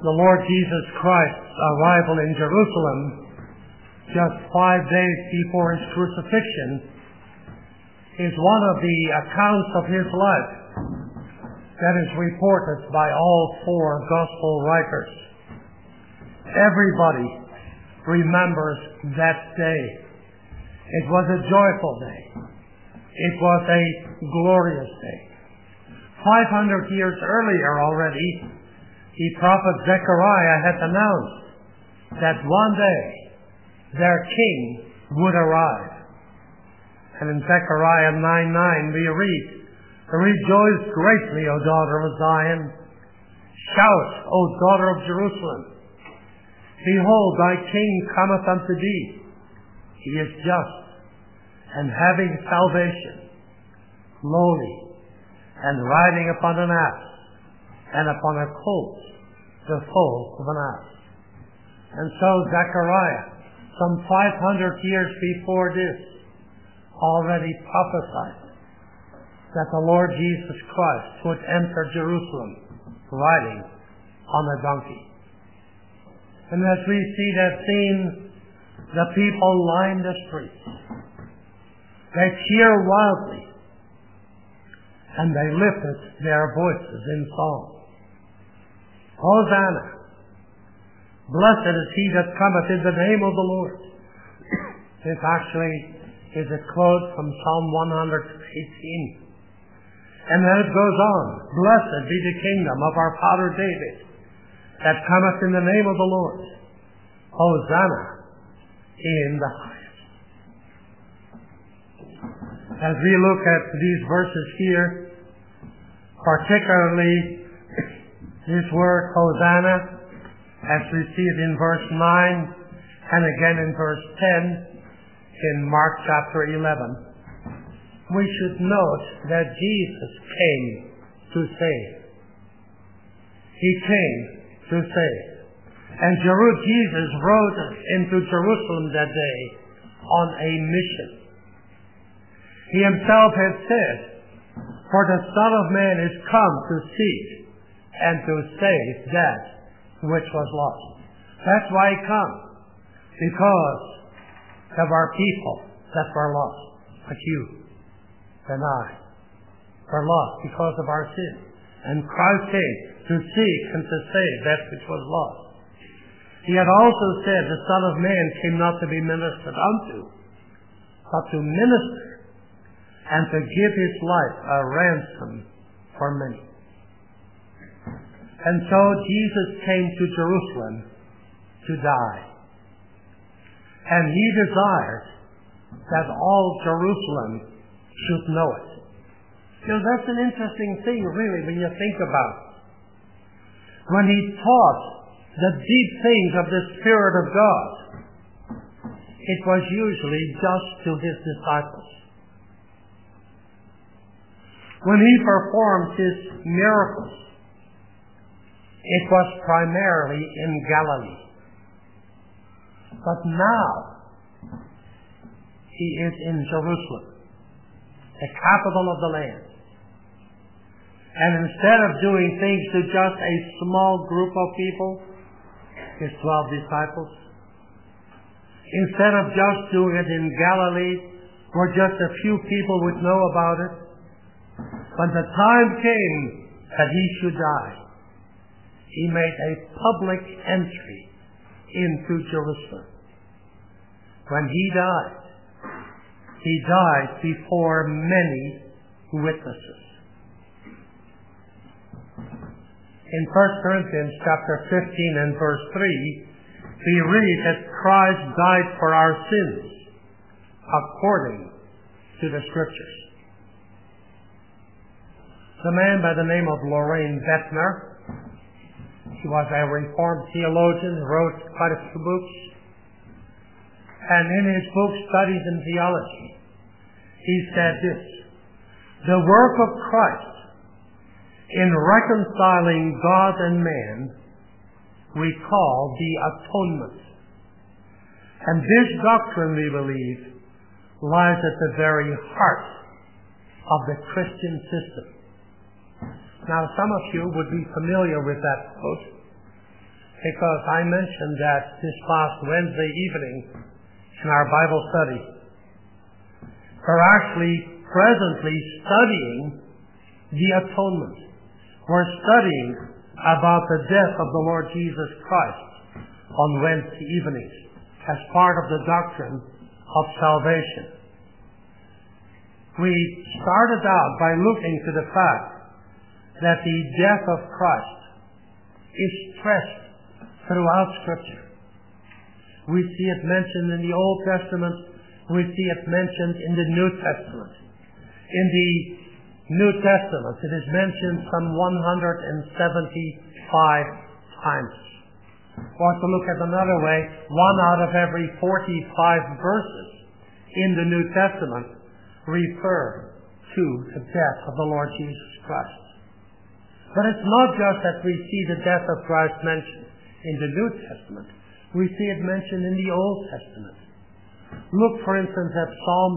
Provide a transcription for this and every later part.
the Lord Jesus Christ's arrival in Jerusalem just 5 days before his crucifixion is one of the accounts of his life that is reported by all 4 gospel writers. Everybody remembers that day. It was a joyful day. It was a glorious day. 500 years earlier already, the prophet Zechariah had announced that one day their king would arrive. And in Zechariah 9:9 we read, "Rejoice greatly, O daughter of Zion. Shout, O daughter of Jerusalem. Behold, thy king cometh unto thee. He is just, and having salvation, lowly, and riding upon an ass, and upon a colt, the foal of an ass." And so Zechariah, some 500 years before this, already prophesied that the Lord Jesus Christ would enter Jerusalem riding on a donkey. And as we see that scene, the people line the streets. They cheer wildly, and they lifted their voices in song. Hosanna! Blessed is he that cometh in the name of the Lord. This actually is a quote from Psalm 118. And then it goes on, "Blessed be the kingdom of our father David, that cometh in the name of the Lord. Hosanna in the highest." As we look at these verses here, particularly this word Hosanna, as we see it in verse 9 and again in verse 10 in Mark chapter 11, we should note that Jesus came to save. He came to save. And Jesus rode into Jerusalem that day on a mission. He himself had said, "For the Son of Man is come to seek and to save that which was lost." That's why he comes. Because of our people that were lost. Like you and I. Were lost because of our sin. And Christ came to seek and to save that which was lost. He had also said, "The Son of Man came not to be ministered unto, but to minister, and to give his life a ransom for many." And so Jesus came to Jerusalem to die. And he desired that all Jerusalem should know it. That's an interesting thing, really, when you think about it. When he taught the deep things of the Spirit of God, it was usually just to his disciples. When he performed his miracles, it was primarily in Galilee. But now, he is in Jerusalem, the capital of the land. And instead of doing things to just a small group of people, his 12 disciples, instead of just doing it in Galilee, where just a few people would know about it, when the time came that he should die, he made a public entry into Jerusalem. When he died before many witnesses. In 1 Corinthians chapter 15 and verse 3, we read that Christ died for our sins according to the Scriptures. The man by the name of Loraine Boettner, he was a Reformed theologian, wrote quite a few books. And in his book, Studies in Theology, he said this: "The work of Christ in reconciling God and man we call the atonement. And this doctrine, we believe, lies at the very heart of the Christian system." Now, some of you would be familiar with that quote. because I mentioned that this past Wednesday evening in our Bible study. We're actually presently studying the atonement. We're studying about the death of the Lord Jesus Christ on Wednesday evenings as part of the doctrine of salvation. We started out by looking to the fact that the death of Christ is stressed throughout Scripture. We see it mentioned in the Old Testament. We see it mentioned in the New Testament. In the New Testament, it is mentioned some 175 times. Or to look at another way, 1 out of every 45 verses in the New Testament refer to the death of the Lord Jesus Christ. But it's not just that we see the death of Christ mentioned in the New Testament. We see it mentioned in the Old Testament. Look, for instance, at Psalm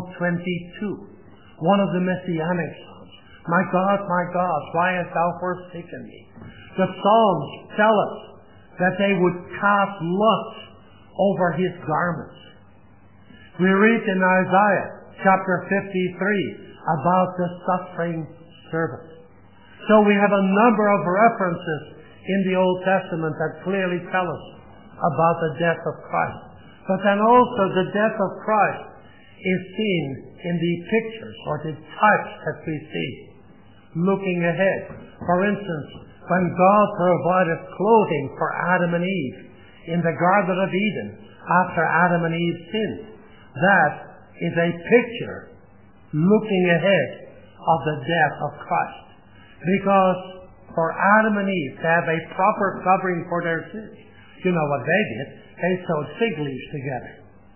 22, one of the Messianic Psalms. My God, why hast thou forsaken me? The Psalms tell us that they would cast lots over his garments. We read in Isaiah chapter 53 about the suffering servant. So we have a number of references in the Old Testament that clearly tell us about the death of Christ. But then also the death of Christ is seen in the pictures or the types that we see. Looking ahead, for instance, when God provided clothing for Adam and Eve in the Garden of Eden after Adam and Eve sinned, that is a picture looking ahead of the death of Christ. Because for Adam and Eve to have a proper covering for their sins, you know what they did? They sewed fig leaves together.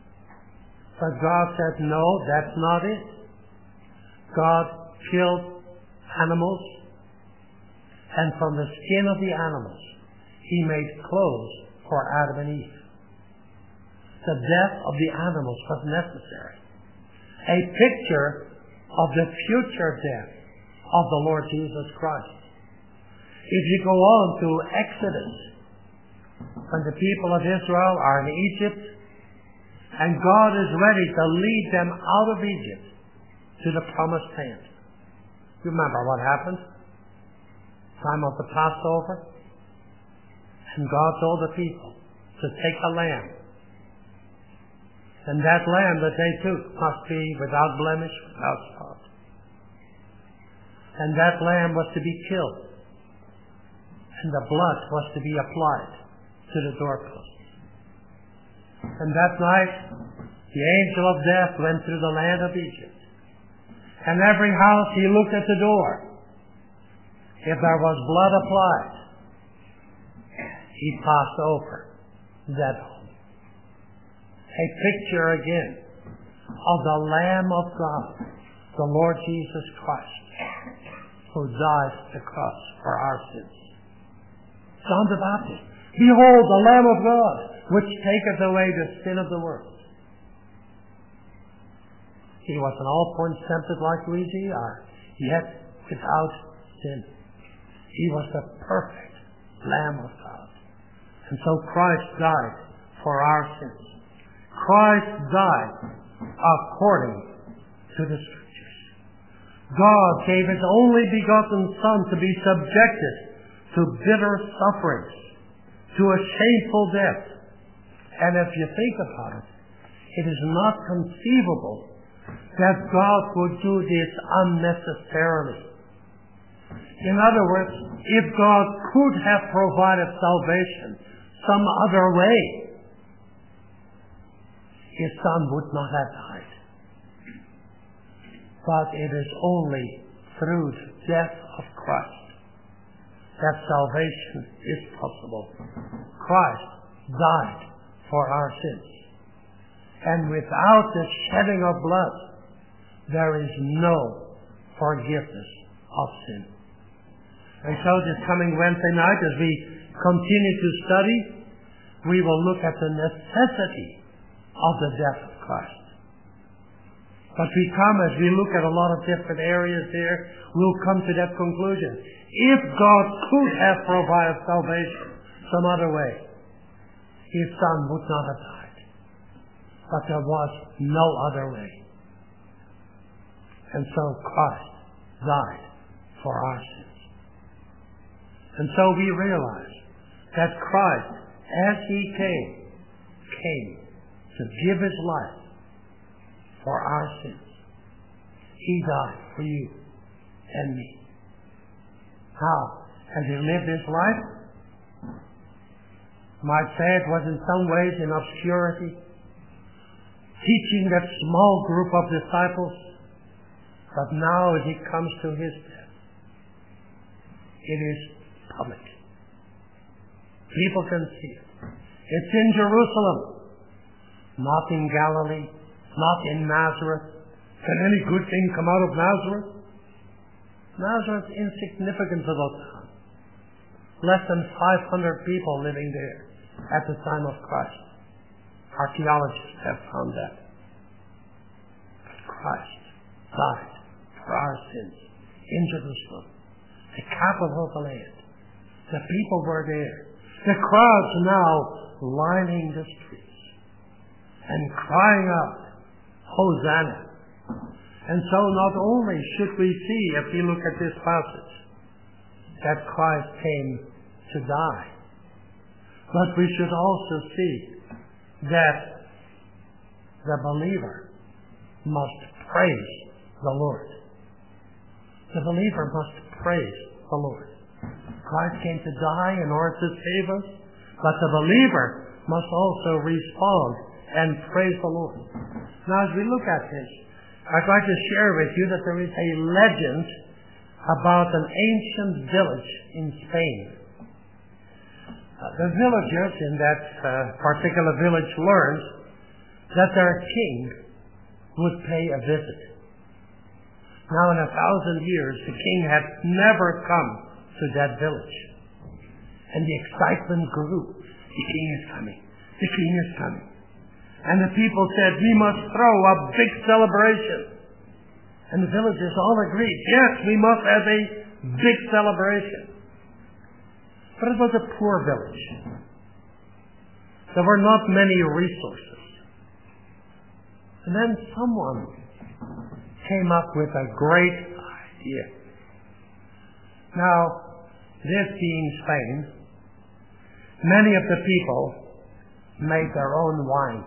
But God said, no, that's not it. God killed animals, and from the skin of the animals, he made clothes for Adam and Eve. The death of the animals was necessary. A picture of the future death of the Lord Jesus Christ. If you go on to Exodus, when the people of Israel are in Egypt, and God is ready to lead them out of Egypt to the promised land. You remember what happened? Time of the Passover. And God told the people to take a lamb. And that lamb that they took must be without blemish, without spot. And that lamb was to be killed. And the blood was to be applied to the doorpost. And that night, the angel of death went through the land of Egypt. And every house he looked at the door. If there was blood applied, he passed over that home. A picture again of the Lamb of God, the Lord Jesus Christ, who died at the cross for our sins. John the Baptist, behold the Lamb of God, which taketh away the sin of the world. He was in all points tempted like we are, yet without sin. He was the perfect Lamb of God. And so Christ died for our sins. Christ died according to the Scriptures. God gave His only begotten Son to be subjected to bitter sufferings, to a shameful death. And if you think about it, it is not conceivable that God would do this unnecessarily. In other words, if God could have provided salvation some other way, His Son would not have died. But it is only through the death of Christ that salvation is possible. Christ died for our sins. And without the shedding of blood, there is no forgiveness of sin. And so this coming Wednesday night, as we continue to study, we will look at the necessity of the death of Christ. But as we look at a lot of different areas here, we'll come to that conclusion. If God could have provided salvation some other way, his son would not have died. But there was no other way. And so Christ died for our sins. And so we realize that Christ, as he came to give his life for our sins. He died for you and me. How has he lived his life? Might say it was in some ways in obscurity, teaching that small group of disciples, but now as he comes to his death, it is public. People can see it. It's in Jerusalem, not in Galilee, not in Nazareth. Can any good thing come out of Nazareth? Nazareth is insignificant to those times. Less than 500 people living there at the time of Christ. Archaeologists have found that. But Christ died for our sins in Jerusalem, the capital of the land. The people were there. The crowds now lining the streets and crying out, Hosanna. And so not only should we see, if we look at this passage, that Christ came to die, but we should also see that the believer must praise the Lord. The believer must praise the Lord. Christ came to die in order to save us, but the believer must also respond and praise the Lord. Now, as we look at this, I'd like to share with you that there is a legend about an ancient village in Spain. The villagers in that particular village learned that their king would pay a visit. Now, in 1,000 years, the king had never come to that village. And the excitement grew. The king is coming. The king is coming. And the people said, we must throw a big celebration. And the villagers all agreed, yes, we must have a big celebration. But it was a poor village. There were not many resources. And then someone came up with a great idea. Now, this being Spain, many of the people made their own wines.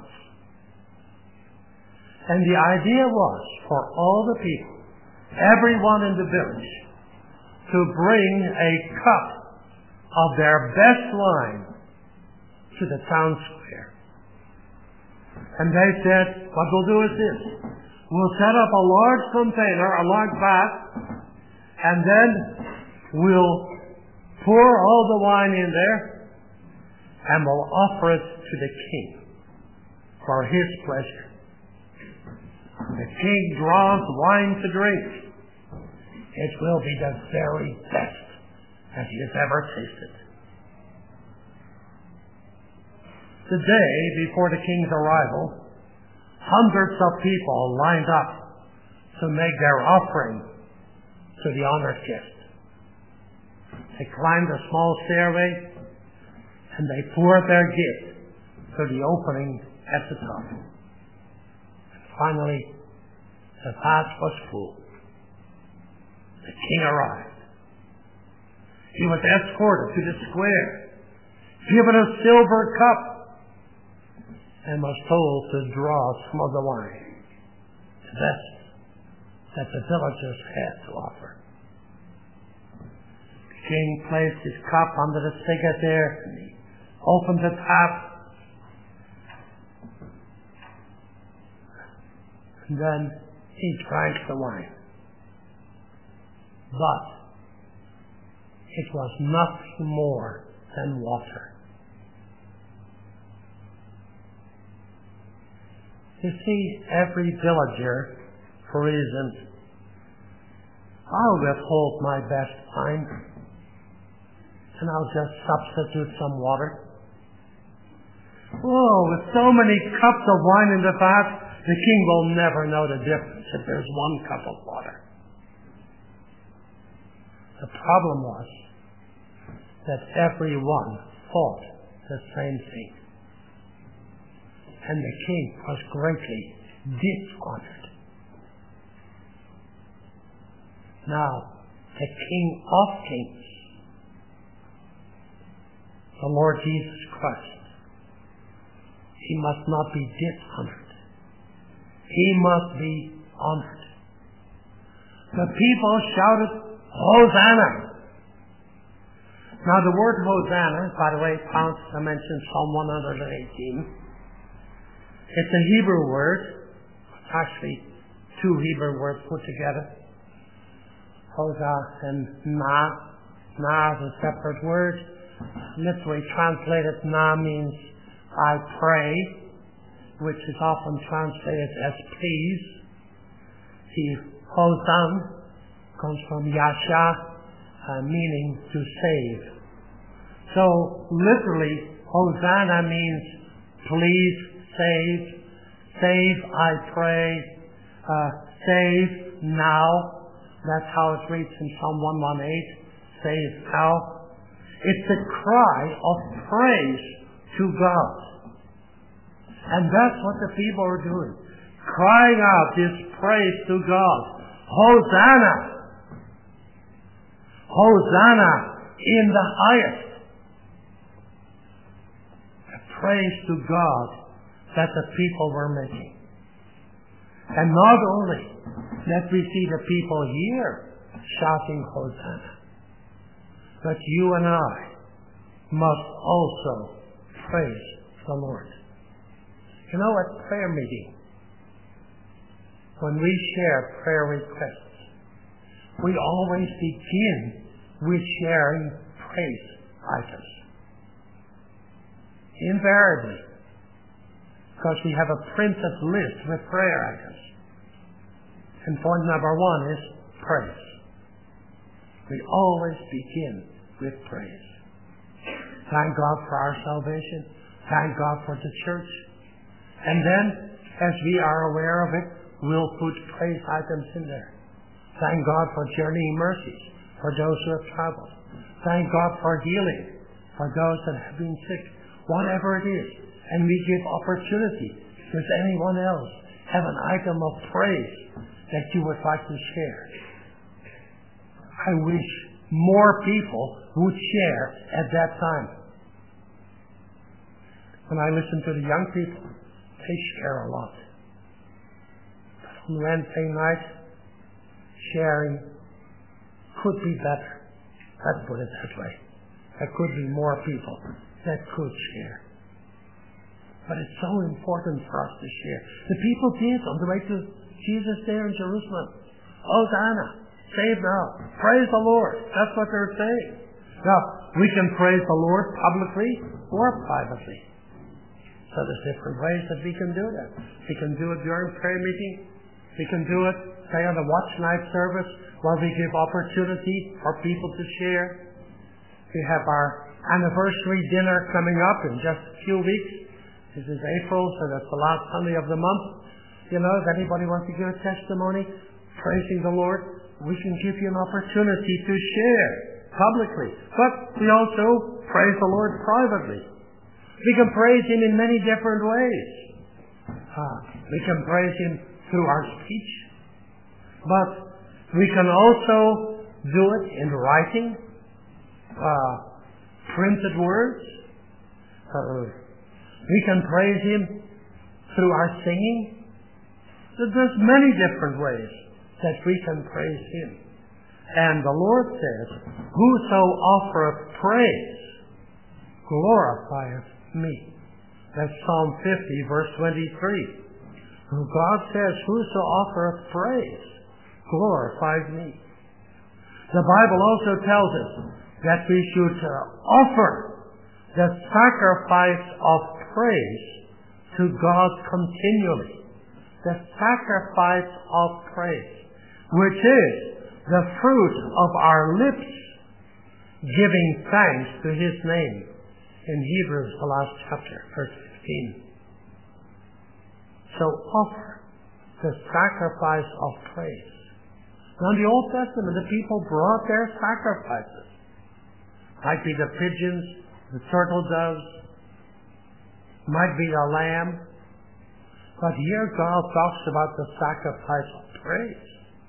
And the idea was for all the people, everyone in the village, to bring a cup of their best wine to the town square. And they said, what we'll do is this. We'll set up a large container, a large vat, and then we'll pour all the wine in there, and we'll offer it to the king for his pleasure. The king draws wine to drink. It will be the very best that he has ever tasted. The day before the king's arrival, hundreds of people lined up to make their offering to the honored guest. They climbed a small stairway and they poured their gift through the opening at the top. And finally, the vat was full. The king arrived. He was escorted to the square, given a silver cup, and was told to draw some of the wine, the best that the villagers had to offer. The king placed his cup under the spigot there, and he opened the tap, and then he drank the wine. But it was nothing more than water. You see, every villager, for reason, I'll withhold my best wine, and I'll just substitute some water. Oh, with so many cups of wine in the vat, the king will never know the difference if there's one cup of water. The problem was that everyone thought the same thing. and the king was greatly dishonored. Now, the King of Kings, the Lord Jesus Christ, he must not be dishonored. He must be honored. The people shouted, Hosanna! Now the word Hosanna, by the way, found I mentioned Psalm 118. It's a Hebrew word. It's actually two Hebrew words put together. Hosa and Na. Na is a separate word. Literally translated, Na means I pray, which is often translated as please. The Hosan comes from Yasha, meaning to save. So literally, Hosanna means please save, save I pray, save now. That's how it reads in Psalm 118, save now. It's a cry of praise to God. And that's what the people are doing. Crying out this praise to God. Hosanna! Hosanna in the highest. A praise to God that the people were making. And not only that we see the people here shouting Hosanna, but you and I must also praise the Lord. You know, at prayer meeting, when we share prayer requests, we always begin with sharing praise items. Invariably. Because we have a printed list with prayer items. And point number one is praise. We always begin with praise. Thank God for our salvation. Thank God for the church. And then, as we are aware of it, we'll put praise items in there. Thank God for journeying mercies for those who have traveled. Thank God for healing for those that have been sick. Whatever it is. And we give opportunity. Does anyone else have an item of praise that you would like to share? I wish more people would share at that time. When I listen to the young people, they share a lot. But on Wednesday night, sharing could be better. Let's put it that way. There could be more people that could share. But it's so important for us to share. The people did on the way to Jesus there in Jerusalem. Hosanna, save now, praise the Lord. That's what they're saying. Now, we can praise the Lord publicly or privately. So there's different ways that we can do that. We can do it during prayer meeting. We can do it, say, on the watch night service, where we give opportunity for people to share. We have our anniversary dinner coming up in just a few weeks. This is April, so that's the last Sunday of the month. You know, if anybody wants to give a testimony, praising the Lord, we can give you an opportunity to share publicly. But we also praise the Lord privately. We can praise Him in many different ways. We can praise Him through our speech. But we can also do it in writing, printed words. We can praise Him through our singing. There's many different ways that we can praise Him. And the Lord says, whoso offereth praise glorifieth me. That's Psalm 50, verse 23. God says, whoso offereth praise glorifies me. The Bible also tells us that we should offer the sacrifice of praise to God continually. The sacrifice of praise, which is the fruit of our lips, giving thanks to His name. In Hebrews, the last chapter, verse 15. So offer the sacrifice of praise. Now in the Old Testament, the people brought their sacrifices. Might be the pigeons, the turtle doves, might be a lamb, But here God talks about the sacrifice of praise.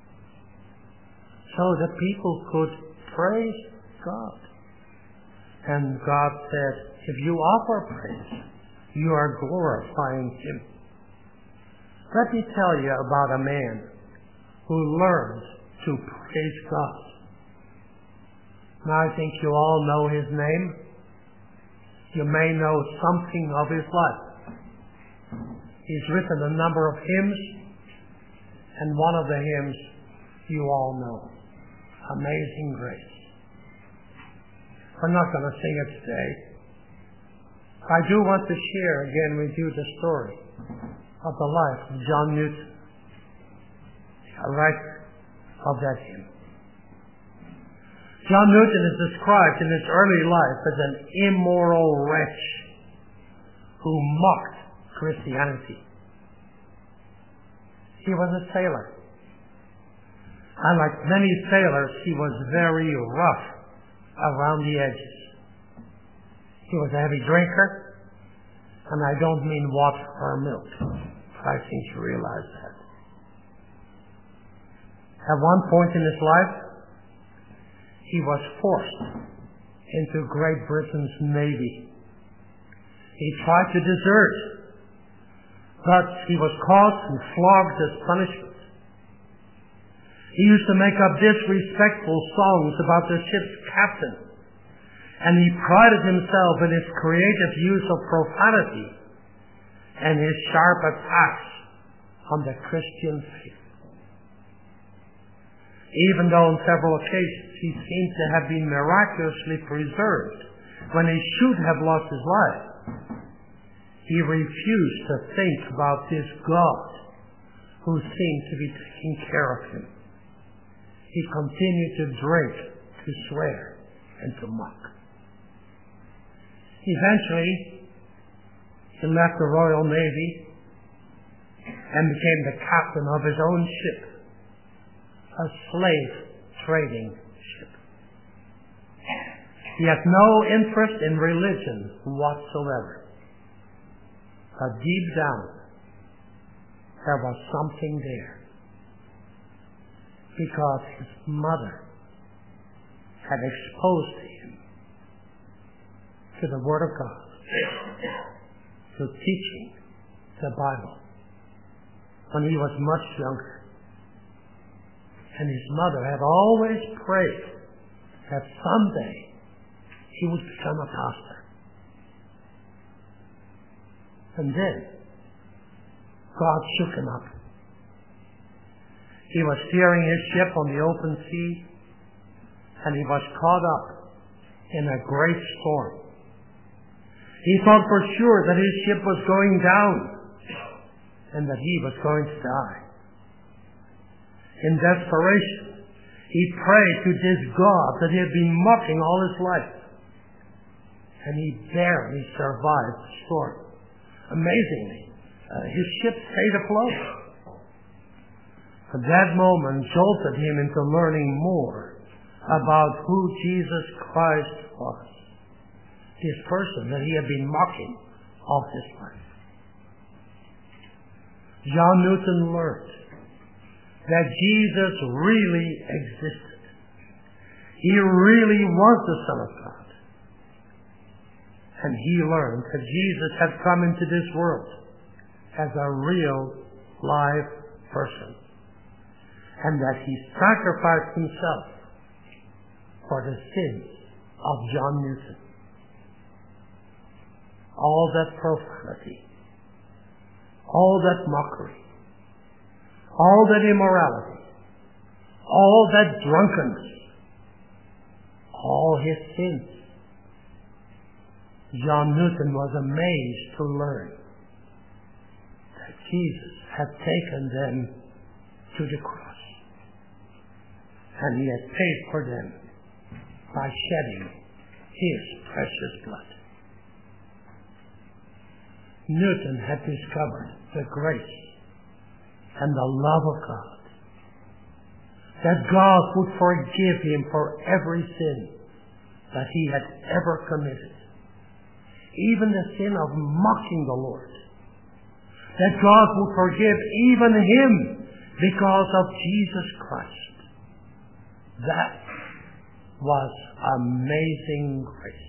So the people could praise God. And God said, if you offer praise, you are glorifying Him. Let me tell you about a man who learned to praise God. Now I think you all know his name. You may know something of his life. He's written a number of hymns, and one of the hymns you all know, Amazing Grace. We're not going to sing it today. I do want to share again with you the story of the life of John Newton, a writer of that hymn. John Newton is described in his early life as an immoral wretch who mocked Christianity. He was a sailor. And like many sailors, he was very rough around the edges. He was a heavy drinker, and I don't mean water or milk. I think you realize that. At one point in his life, he was forced into Great Britain's Navy. He tried to desert, but he was caught and flogged as punishment. He used to make up disrespectful songs about the ship's captain, and he prided himself in his creative use of profanity and his sharp attacks on the Christian faith. Even though on several occasions he seemed to have been miraculously preserved when he should have lost his life, he refused to think about this God who seemed to be taking care of him. He continued to drink, to swear, and to mock. Eventually, he left the Royal Navy and became the captain of his own ship, a slave trading ship. He had no interest in religion whatsoever. But deep down, there was something there. Because his mother had exposed him to the Word of God, to teaching the Bible, when he was much younger. And his mother had always prayed that someday he would become a pastor. And then God shook him up. He was steering his ship on the open sea, and he was caught up in a great storm. He thought for sure that his ship was going down and that he was going to die. In desperation, he prayed to this God that he had been mocking all his life, and he barely survived the storm. Amazingly, his ship stayed afloat. But that moment jolted him into learning more about who Jesus Christ was, this person that he had been mocking all his life. John Newton learned that Jesus really existed. He really was the Son of God. And he learned that Jesus had come into this world as a real, live person, and that he sacrificed himself for the sins of John Newton. All that profanity, all that mockery, all that immorality, all that drunkenness, all his sins. John Newton was amazed to learn that Jesus had taken them to the cross. And he had paid for them by shedding his precious blood. Newton had discovered the grace and the love of God. That God would forgive him for every sin that he had ever committed. Even the sin of mocking the Lord. that God would forgive even him because of Jesus Christ. That was amazing grace.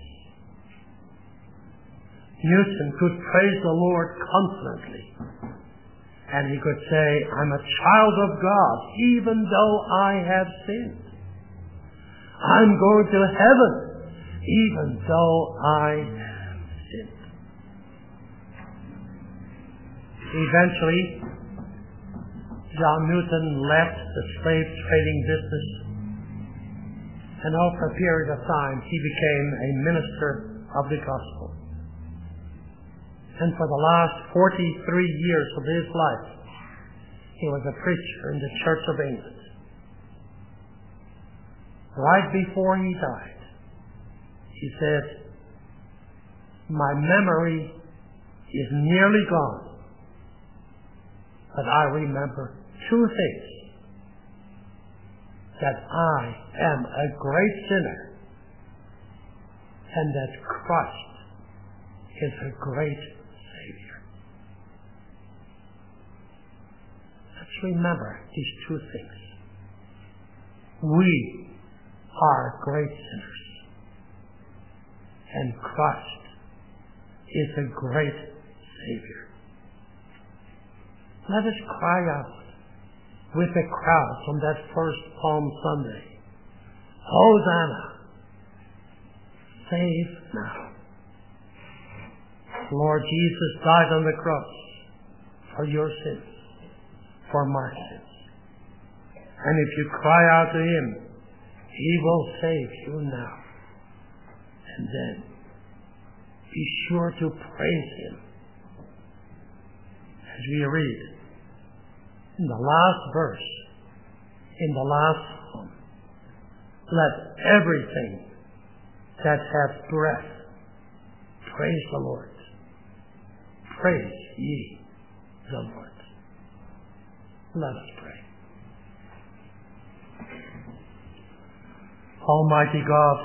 Newton could praise the Lord confidently, and he could say, I'm a child of God, even though I have sinned. I'm going to heaven, even though I have sinned. Eventually, John Newton left the slave trading business, and over a period of time, he became a minister of the gospel. And for the last 43 years of his life, he was a preacher in the Church of England. Right before he died, he said, my memory is nearly gone, but I remember two things: that I am a great sinner, and that Christ is a great Savior. Let's remember these two things. We are great sinners, and Christ is a great Savior. Let us cry out with the crowds on that first Palm Sunday, Hosanna, save now. Lord Jesus died on the cross for your sins, for my sins. And if you cry out to him, he will save you now. And then be sure to praise him. As we read in the last verse, in the last psalm, let everything that hath breath praise the Lord. Praise ye the Lord. Let us pray. Almighty God,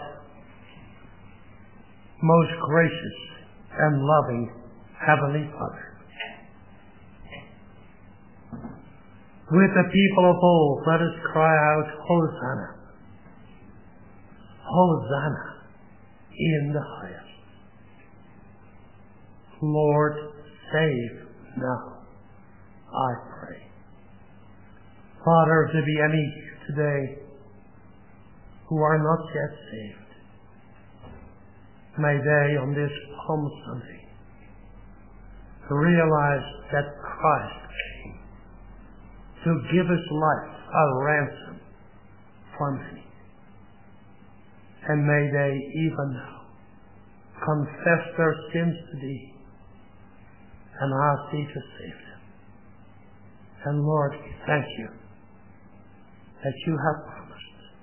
most gracious and loving Heavenly Father, with the people of old, let us cry out, Hosanna. Hosanna in the highest. Lord, save now, I pray. Father, if there be any today who are not yet saved, may they on this Palm Sunday realize that Christ came to give his life a ransom for many. And may they even now confess their sins to thee and ask thee to save them. And Lord, thank you that you have promised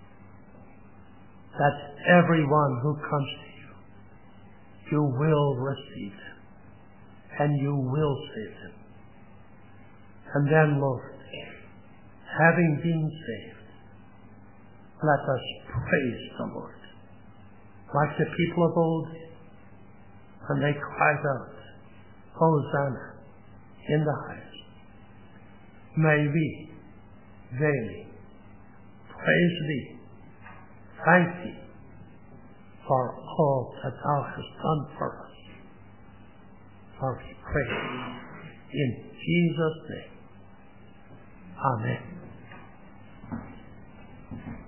that everyone who comes to you, you will receive them and you will save them. And then, Lord, having been saved, let us praise the Lord. Like the people of old, when they cried out, Hosanna in the highest. May we daily praise thee, thank thee for all that thou hast done for us. For we pray in Jesus' name. Amen.